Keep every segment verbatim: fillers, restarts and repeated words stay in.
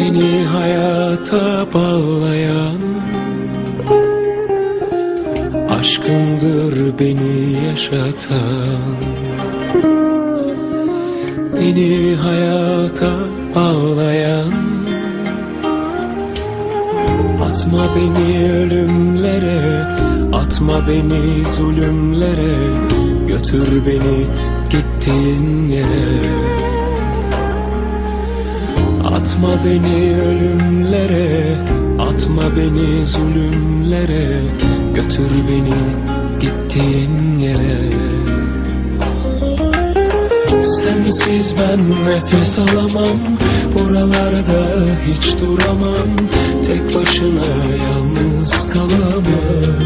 Beni hayata bağlayan aşkındır beni yaşatan. Beni hayata bağlayan, atma beni ölümlere, atma beni zulümlere, götür beni gittiğin yere. Atma beni ölümlere, atma beni zulümlere, götür beni gittiğin yere. Sensiz ben nefes alamam, buralarda hiç duramam, tek başına yalnız kalamam.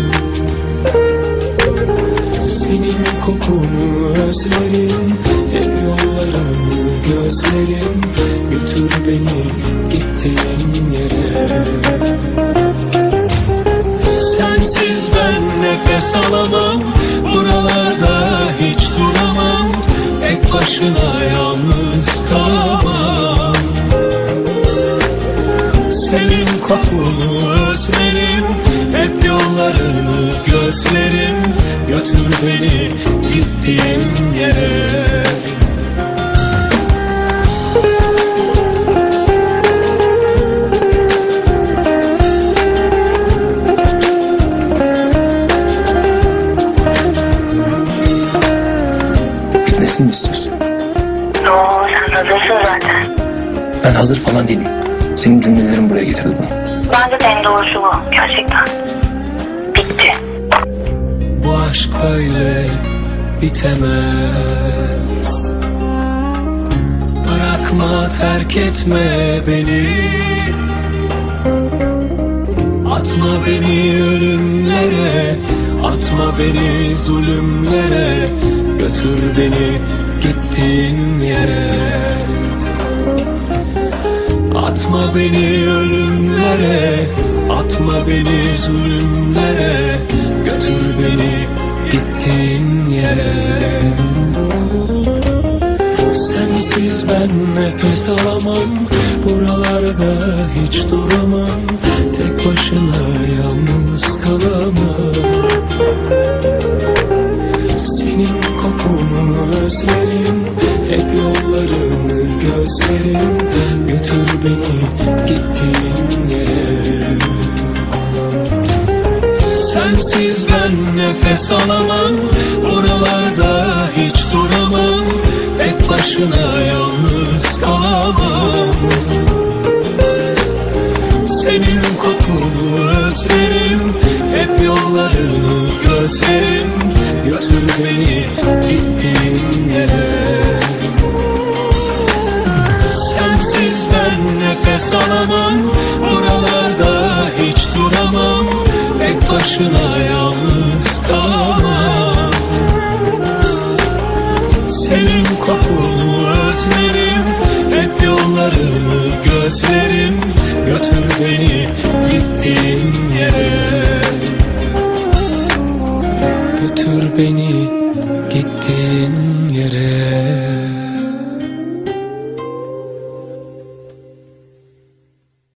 Senin kokunu özlerim, hep yollarını gözlerim, götür beni gittiğin yere. Sensiz ben nefes alamam, buralarda hiç duramam, tek başına yalnız kalamam. Senin kokunu özlerim, hep yollarını gözlerim, götür beni gittiğin yere. Gitmesini mi istiyorsun? Yo, sen hazırsın zaten. Ben hazır falan değilim. Senin cümlelerin buraya getirdi bunu. Bence de en doğrusu bu. Gerçekten. Bitti. Bu aşk böyle bitemez. Bırakma, terk etme beni. Atma beni ölümlere, atma beni zulümlere, götür beni gittiğin yere. Atma beni ölümlere, atma beni zulümlere, götür beni gittiğin yere. Sensiz ben nefes alamam, buralarda hiç duramam, tek başına yalnız kalamam. Senin kokunu özlerim, hep yollarını gözlerim, götür beni gittiğin yere. Sensiz ben nefes alamam, buralarda hiç duramam, tek başına yalnız kalamam. Senin kokunu özlerim, hep yollarını gözlerim, götür beni gittiğin yere. Sensiz ben nefes alamam, buralarda hiç duramam, tek başına yalnız kalamam. Senin kokunu özlerim, hep yollarını gözlerim, götür beni gittiğin yere. Götür beni gittiğin yere.